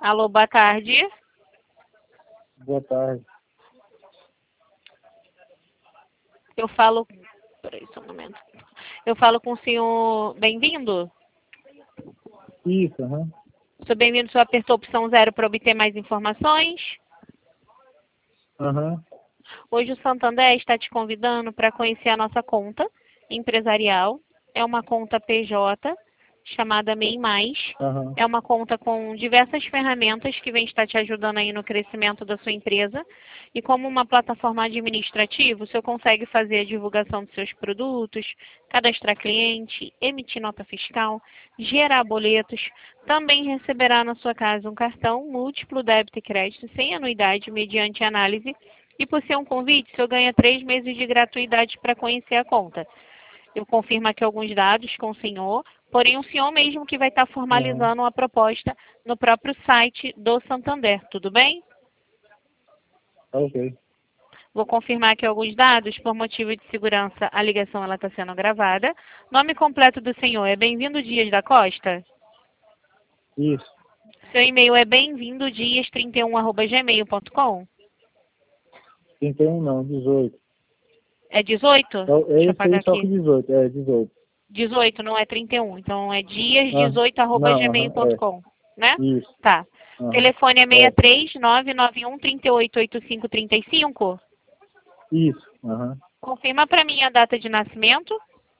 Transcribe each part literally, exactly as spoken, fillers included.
Alô, boa tarde. Boa tarde. Eu falo... Peraí, só um momento. Eu falo com o senhor... Bem-vindo? Isso, aham. Sou bem-vindo, o senhor apertou a opção zero para obter mais informações. Aham. Hoje o Santander está te convidando para conhecer a nossa conta empresarial. É uma conta P J chamada MEI Mais. Aham. É uma conta com diversas ferramentas que vem estar te ajudando aí no crescimento da sua empresa. E como uma plataforma administrativa, o senhor consegue fazer a divulgação dos seus produtos, cadastrar cliente, emitir nota fiscal, gerar boletos. Também receberá na sua casa um cartão múltiplo débito e crédito sem anuidade mediante análise. E por ser um convite, o senhor ganha três meses de gratuidade para conhecer a conta. Eu confirmo aqui alguns dados com o senhor, porém o senhor mesmo que vai estar formalizando a proposta no próprio site do Santander, tudo bem? Ok. Vou confirmar aqui alguns dados, por motivo de segurança a ligação ela está sendo gravada. Nome completo do senhor é Bem-vindo Dias da Costa? Isso. Seu e-mail é bem-vindo dias trinta e um arroba gmail ponto com? trinta e um não, dezoito. É dezoito? É, é Deixa eu esse apagar aí, só que aqui. dezoito. É, dezoito. dezoito, não é trinta e um. Então é dias Ah, dezoito arroba não, gmail aham, ponto é. com, né? Isso. Tá. Aham. Telefone é É. seis três nove nove um três oito oito cinco três cinco. Isso. Aham. Confirma para mim a data de nascimento.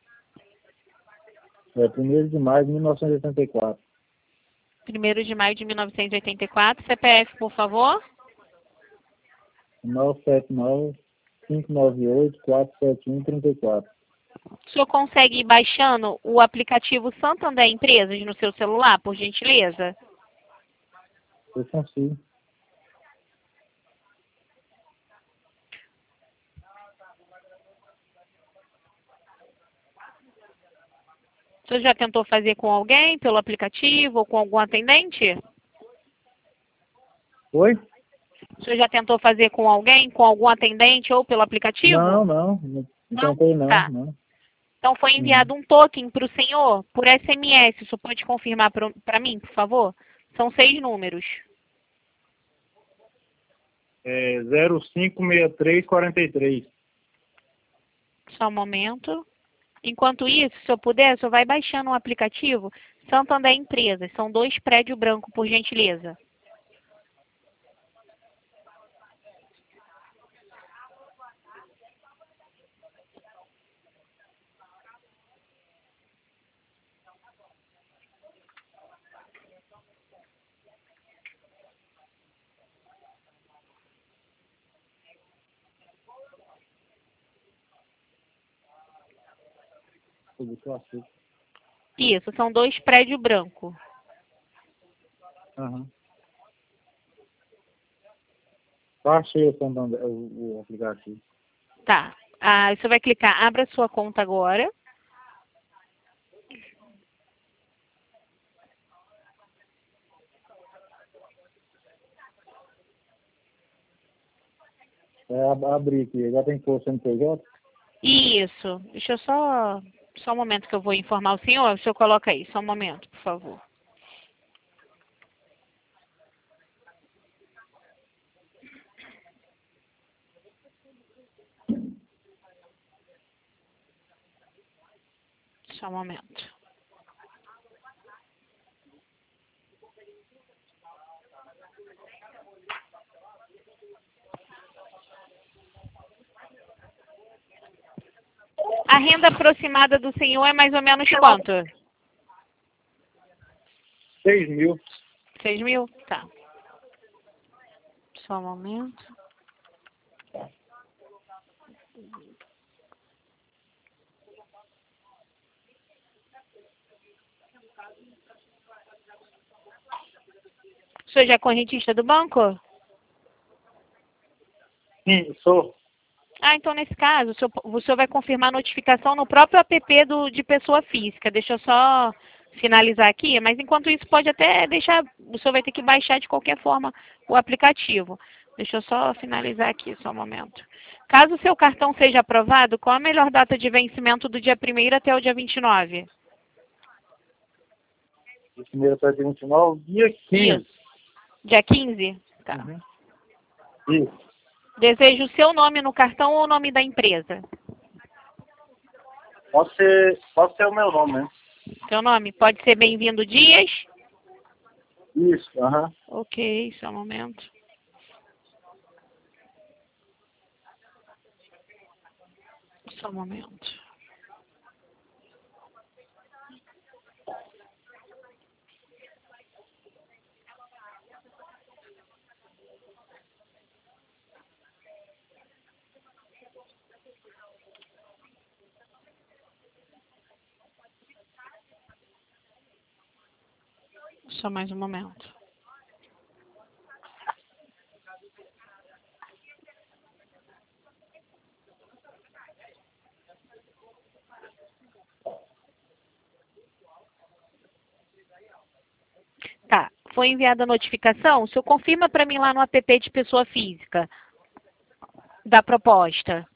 É primeiro de maio de mil novecentos e oitenta e quatro. primeiro de maio de mil novecentos e oitenta e quatro. C P F, por favor. nove sete nove, cinco nove oito, quatro sete um, três quatro. O senhor consegue ir baixando o aplicativo Santander Empresas no seu celular, por gentileza? Eu consigo. O senhor já tentou fazer com alguém, pelo aplicativo, ou com algum atendente? Oi? O senhor já tentou fazer com alguém, com algum atendente ou pelo aplicativo? Não, não. Não Não? tentei não, Tá. não. Então foi Uhum. enviado um token para o senhor por S M S. O senhor pode confirmar para mim, por favor? São seis números. É zero cinco seis três quatro três. Só um momento. Enquanto isso, se eu puder, o senhor vai baixando o aplicativo Santander Empresas. São dois prédios brancos, por gentileza. Isso, são dois prédios brancos. Aham. Baixei o, Santander, o, o aplicativo. Tá. Ah, você vai clicar, abra a sua conta agora. É, ab- abri aqui. Já tem que pôr o C N P J? Isso. Deixa eu só... Só um momento que eu vou informar o senhor. O senhor coloca aí, só um momento, por favor. Só um momento. A renda aproximada do senhor é mais ou menos quanto? seis mil. Seis mil? Tá. Só um momento. O senhor já é correntista do banco? Sim, sou. Ah, então nesse caso, o senhor, o senhor vai confirmar a notificação no próprio app do, de pessoa física. Deixa eu só finalizar aqui, mas enquanto isso pode até deixar, o senhor vai ter que baixar de qualquer forma o aplicativo. Deixa eu só finalizar aqui, só um momento. Caso o seu cartão seja aprovado, qual a melhor data de vencimento do dia primeiro até o dia vinte e nove? De primeiro até dia vinte e nove, dia quinze. Isso. Dia quinze? Tá. Uhum. Isso. Deseja o seu nome no cartão ou o nome da empresa? Pode ser, pode ser o meu nome, né? Seu nome? Pode ser Bem-vindo Dias? Isso, aham. Ok, só um momento. Só um momento. Só mais um momento. Tá, foi enviada a notificação. O senhor confirma para mim lá no app de pessoa física da proposta.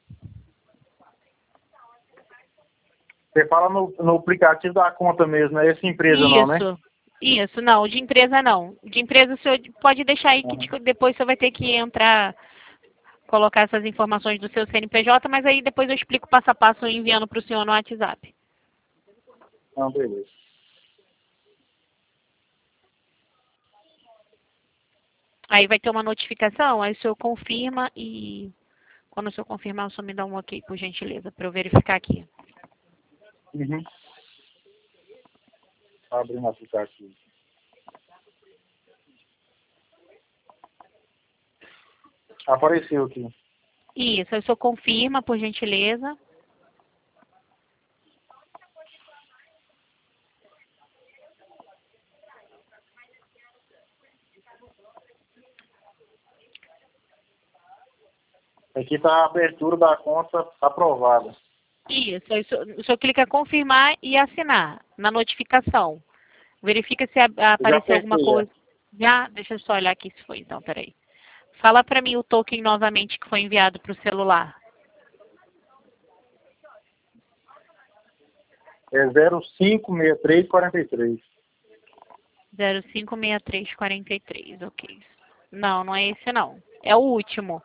Você fala no, no aplicativo da conta mesmo, não é essa empresa Isso, não, né? isso, não, de empresa não. De empresa o senhor pode deixar aí que Uhum. depois o senhor vai ter que entrar, colocar essas informações do seu C N P J, mas aí depois eu explico passo a passo enviando para o senhor no WhatsApp. Não, beleza. Aí vai ter uma notificação, aí o senhor confirma e quando o senhor confirmar, o senhor me dá um ok, por gentileza, para eu verificar aqui. Uhum. Abrindo o aplicativo. Apareceu aqui. Isso, aí o senhor confirma, por gentileza. Aqui está a abertura da conta aprovada. Isso, aí o senhor, o senhor clica confirmar e assinar na notificação. Verifica se a- Eu já apareceu alguma apertei, coisa. Já? Deixa eu só olhar aqui se foi, então, peraí. Fala para mim o token novamente que foi enviado para o celular. é. É zero cinco seis três quatro três. zero cinco seis três quatro três, ok. Não, não é esse não. É o último.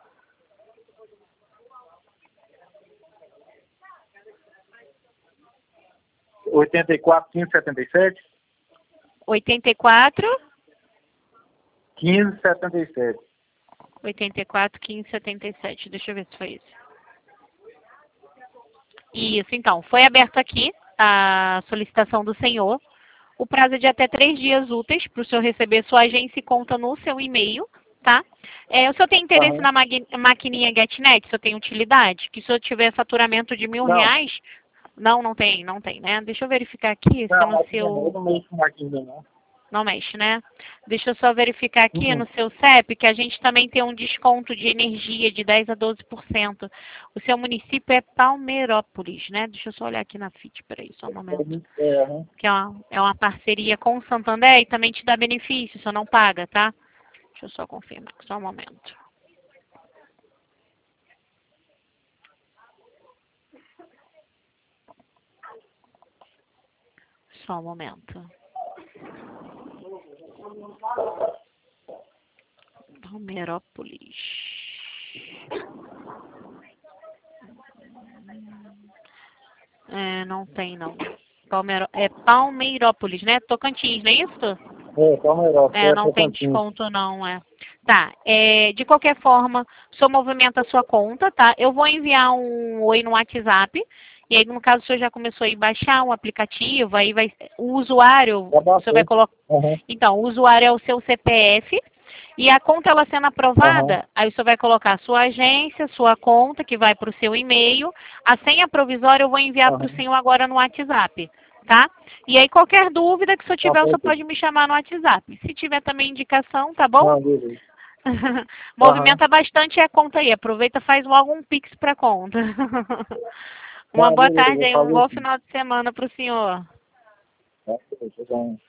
oitenta e quatro, quinze, setenta e sete? oitenta e quatro, quinze, setenta e sete. oitenta e quatro, quinze, setenta e sete. Deixa eu ver se foi isso. Isso, então. Foi aberto aqui a solicitação do senhor. O prazo é de até três dias úteis para o senhor receber sua agência e conta no seu e-mail, tá? É, o senhor tem interesse Aham. na magui- maquininha GetNet? O senhor tem utilidade? Que se o senhor tiver faturamento de mil Não. reais... Não, não tem, não tem, né? Deixa eu verificar aqui se Não, no mas seu... eu não mexo com máquina, não. Não mexe, né? Deixa eu só verificar aqui Uhum. no seu C E P que a gente também tem um desconto de energia de dez a doze por cento. O seu município é Palmeirópolis, né? Deixa eu só olhar aqui na F I T, peraí, só um momento. É, aham. Que é uma, é uma parceria com o Santander e também te dá benefício, só não paga, tá? Deixa eu só confirmar, só um momento. Só um momento. Palmeirópolis. É, não tem não. Palmeiro, é Palmeirópolis, né? Tocantins, não é isso? É, Palmeirópolis, É, é não tem Tocantins. desconto não, é. Tá, é, de qualquer forma, o senhor movimenta a sua conta, tá? Eu vou enviar um oi no WhatsApp, e aí, no caso, o senhor já começou a ir baixar o aplicativo, aí vai, o usuário, Já o senhor vai baixou. colocar, Aham. então, o usuário é o seu C P F, e a conta ela sendo aprovada, Aham. aí o senhor vai colocar a sua agência, sua conta, que vai para o seu e-mail, a senha provisória eu vou enviar para o Aham. senhor agora no WhatsApp, tá? E aí, qualquer dúvida que o senhor Tá tiver, o senhor perfeito. pode me chamar no WhatsApp. Se tiver também indicação, tá bom? Não, beleza. Aham. Movimenta bastante a conta aí. Aproveita e faz logo um Pix para a conta. Uma Não, boa beleza, tarde vou aí, um fazer bom assim. final de semana para o senhor. Tá, beleza, tá bom.